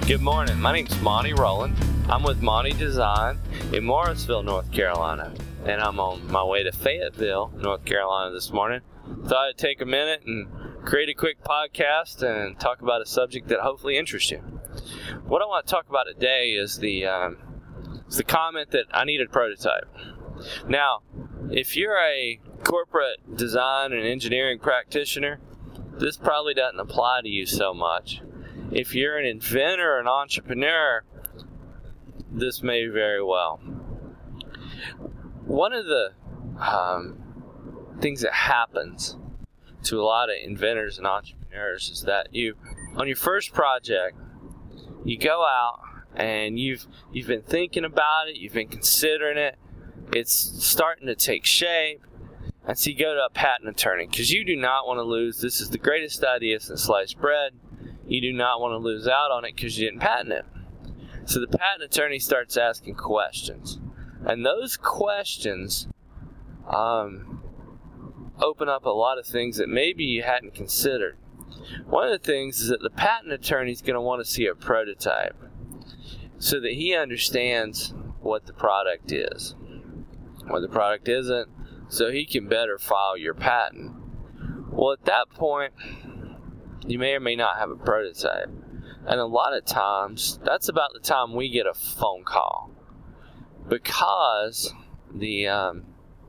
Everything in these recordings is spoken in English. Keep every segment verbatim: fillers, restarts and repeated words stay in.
Good morning. My name's Monty Rowland. I'm with Monty Design in Morrisville, North Carolina, and I'm on my way to Fayetteville, North Carolina this morning. Thought I'd take a minute and create a quick podcast and talk about a subject that hopefully interests you. What I want to talk about today is the um, is the comment that I need a prototype. Now, if you're a corporate design and engineering practitioner, this probably doesn't apply to you so much. If you're an inventor or an entrepreneur, this may very well. One of the um, things that happens to a lot of inventors and entrepreneurs is that you, on your first project, you go out and you've you've been thinking about it, you've been considering it, it's starting to take shape, and so you go to a patent attorney because you do not want to lose. This is the greatest idea since sliced bread. You do not want to lose out on it because you didn't patent it. So the patent attorney starts asking questions. And those questions um, open up a lot of things that maybe you hadn't considered. One of the things is that the patent attorney is going to want to see a prototype so that he understands what the product is, what the product isn't, so he can better file your patent. Well, at that point, you may or may not have a prototype. And a lot of times, that's about the time we get a phone call. Because the um,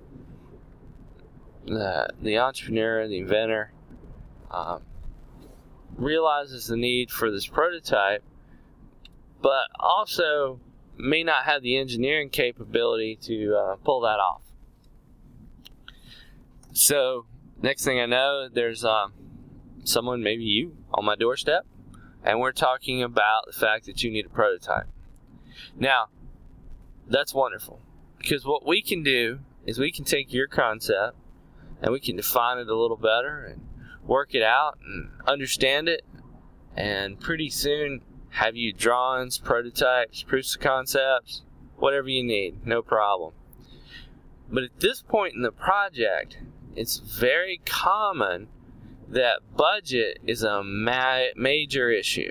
the, the entrepreneur, the inventor, um, realizes the need for this prototype, but also may not have the engineering capability to uh, pull that off. So, next thing I know, there's um, someone, maybe you, on my doorstep, and we're talking about the fact that you need a prototype. Now, that's wonderful, because what we can do is we can take your concept and we can define it a little better and work it out and understand it, and pretty soon have you drawings, prototypes, proofs of concepts, whatever you need, no problem. But at this point in the project, it's very common that budget is a ma- major issue.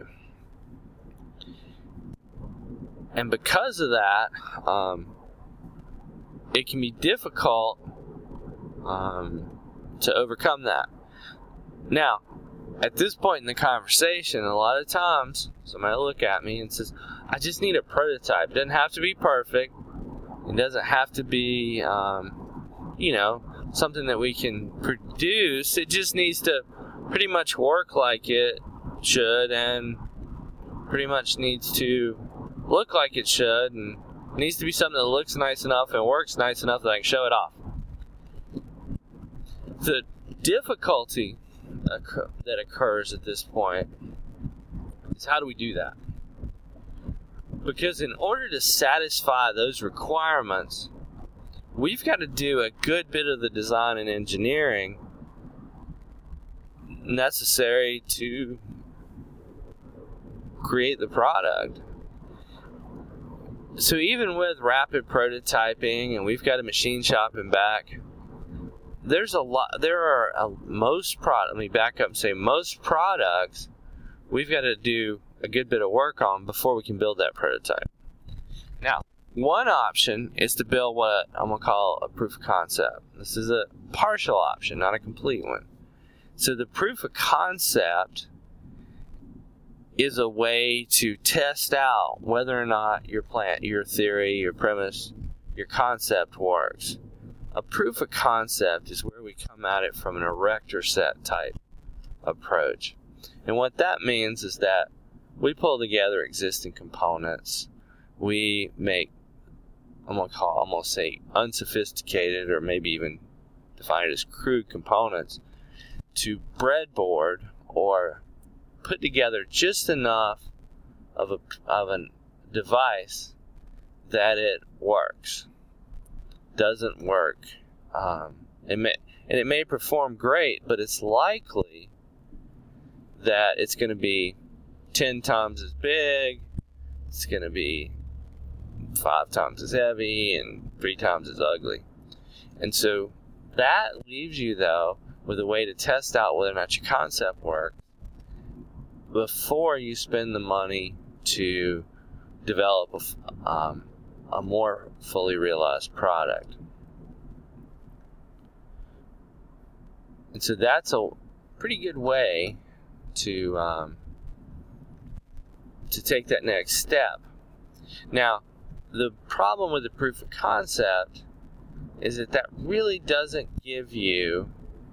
And because of that, um, it can be difficult um, to overcome that. Now, at this point in the conversation, a lot of times, somebody will look at me and says, I just need a prototype. It doesn't have to be perfect. It doesn't have to be, um, you know, something that we can produce. It just needs to pretty much work like it should, and pretty much needs to look like it should, and needs to be something that looks nice enough and works nice enough that I can show it off. The difficulty occur- that occurs at this point is, how do we do that? Because in order to satisfy those requirements, we've got to do a good bit of the design and engineering necessary to create the product. So even with rapid prototyping, and we've got a machine shop in back, there's a lot, there are a, most product, let me back up and say most products we've got to do a good bit of work on before we can build that prototype. Now, one option is to build what I'm going to call a proof of concept. This is a partial option, not a complete one. So the proof of concept is a way to test out whether or not your plan, your theory, your premise, your concept works. A proof of concept is where we come at it from an erector set type approach. And what that means is that we pull together existing components. We make, I'm going to call, I'm going to say unsophisticated, or maybe even define it as crude components, to breadboard or put together just enough of a of a device that it works. Doesn't work. Um, it may and it may perform great, but it's likely that it's going to be ten times as big. It's going to be five times as heavy and three times as ugly. And so that leaves you, though, with a way to test out whether or not your concept works before you spend the money to develop a, um, a more fully realized product. And so that's a pretty good way to um, to take that next step. Now, the problem with the proof of concept is that that really doesn't give you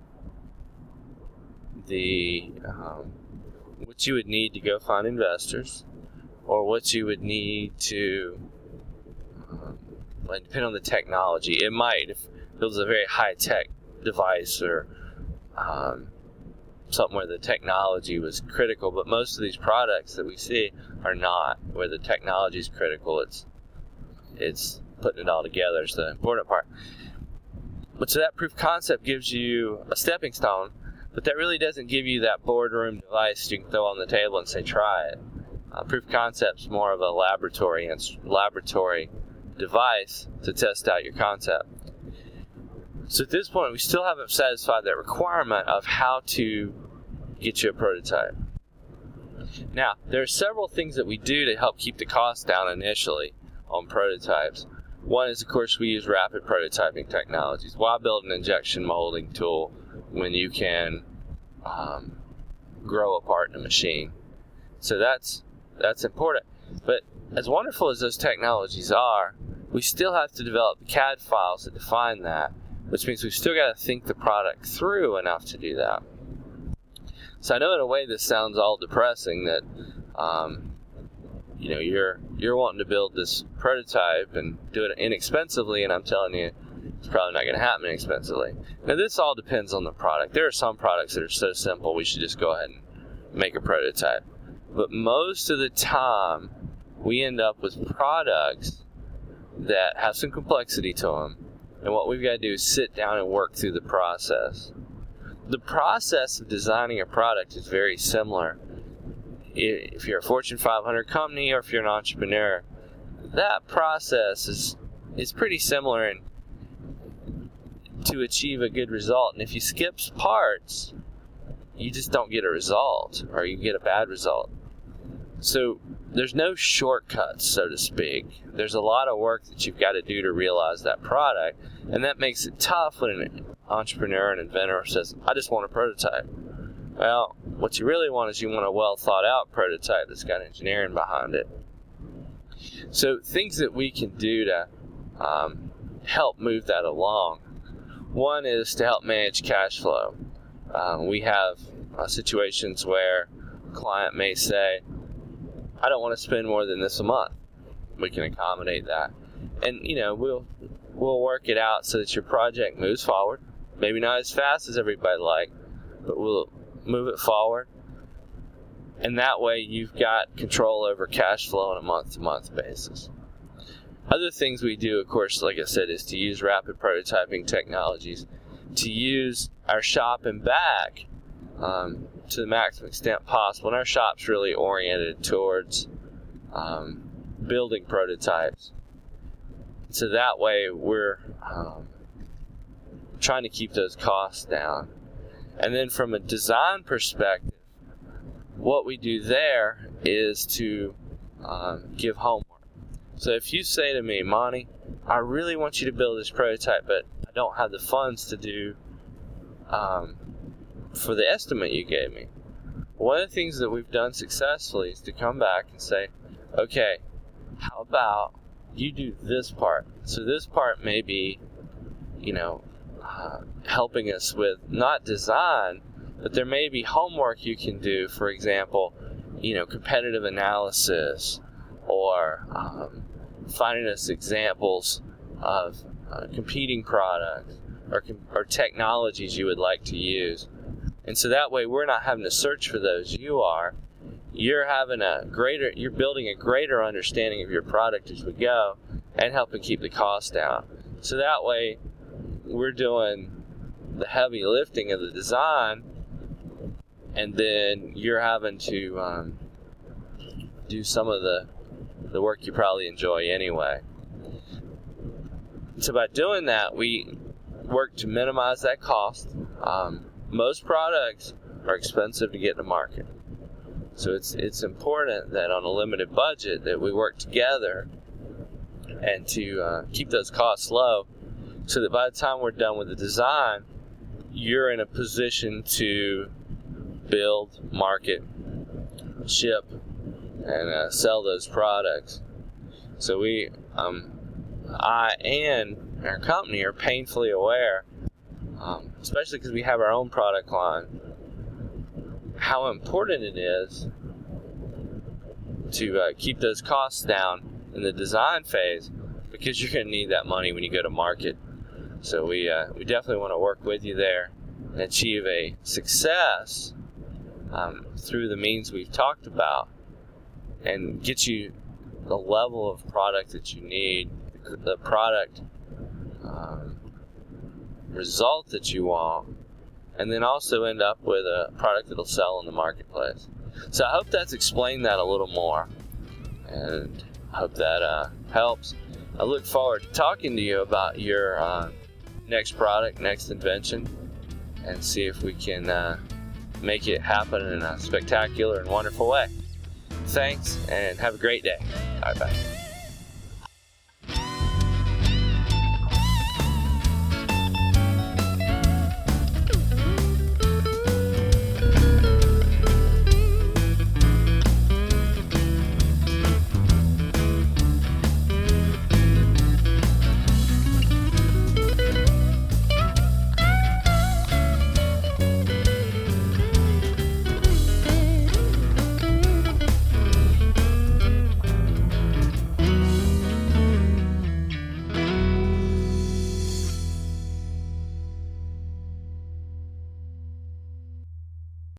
the um, what you would need to go find investors, or what you would need to um, like, depend on the technology. It might, if it was a very high-tech device or um, something where the technology was critical, but most of these products that we see are not. Where the technology is critical, it's it's putting it all together is the important part. But so that proof of concept gives you a stepping stone, but that really doesn't give you that boardroom device you can throw on the table and say, try it. Uh, proof of concept is more of a laboratory and laboratory device to test out your concept. So at this point, we still haven't satisfied that requirement of how to get you a prototype. Now, there are several things that we do to help keep the cost down initially on prototypes. One is, of course, we use rapid prototyping technologies. Why build an injection molding tool when you can um, grow a part in a machine? So that's that's important. But as wonderful as those technologies are, we still have to develop the C A D files that define that, which means we've still got to think the product through enough to do that. So I know in a way this sounds all depressing, that um, you know you're you're wanting to build this prototype and do it inexpensively, and I'm telling you it's probably not going to happen inexpensively. Now this all depends on the product. There are some products that are so simple we should just go ahead and make a prototype. But most of the time we end up with products that have some complexity to them, and what we've got to do is sit down and work through the process. The process of designing a product is very similar. If you're a Fortune five hundred company or if you're an entrepreneur, that process is is pretty similar in, to achieve a good result. And if you skip parts, you just don't get a result, or you get a bad result. So there's no shortcuts, so to speak. There's a lot of work that you've got to do to realize that product, and that makes it tough when an entrepreneur, an inventor says, I just want a prototype. Well, what you really want is you want a well thought out prototype that's got engineering behind it. So things that we can do to um, help move that along. One is to help manage cash flow. Um, we have uh, situations where a client may say, I don't want to spend more than this a month. We can accommodate that. And, you know, we'll we'll work it out so that your project moves forward. Maybe not as fast as everybody like, but we'll move it forward. And that way you've got control over cash flow on a month-to-month basis. Other things we do, of course, like I said, is to use rapid prototyping technologies, to use our shop and back um, to the maximum extent possible. And our shop's really oriented towards um, building prototypes. So that way we're um, trying to keep those costs down. And then from a design perspective, what we do there is to um, give homework. So if you say to me, Monty, I really want you to build this prototype, but I don't have the funds to do um, for the estimate you gave me. One of the things that we've done successfully is to come back and say, okay, how about you do this part? So this part may be, you know, uh, helping us with not design, but there may be homework you can do. For example, you know, competitive analysis, or um, finding us examples of uh, competing products or, com- or technologies you would like to use. And so that way we're not having to search for those. You are. You're having a greater, you're building a greater understanding of your product as we go and helping keep the cost down. So that way we're doing the heavy lifting of the design, and then you're having to um, do some of the the work you probably enjoy anyway. So by doing that, we work to minimize that cost. Um, most products are expensive to get to market. So it's it's important that on a limited budget that we work together and to uh, keep those costs low, so that by the time we're done with the design, you're in a position to build, market, ship, and uh, sell those products. So we, um, I and our company are painfully aware, um, especially because we have our own product line, how important it is to uh, keep those costs down in the design phase, because you're going to need that money when you go to market. So we uh, we definitely want to work with you there and achieve a success um, through the means we've talked about, and get you the level of product that you need, the product um, result that you want, and then also end up with a product that'll sell in the marketplace. So I hope that's explained that a little more, and I hope that uh, helps. I look forward to talking to you about your uh, next product, next invention, and see if we can uh, make it happen in a spectacular and wonderful way. Thanks, and have a great day. Bye-bye.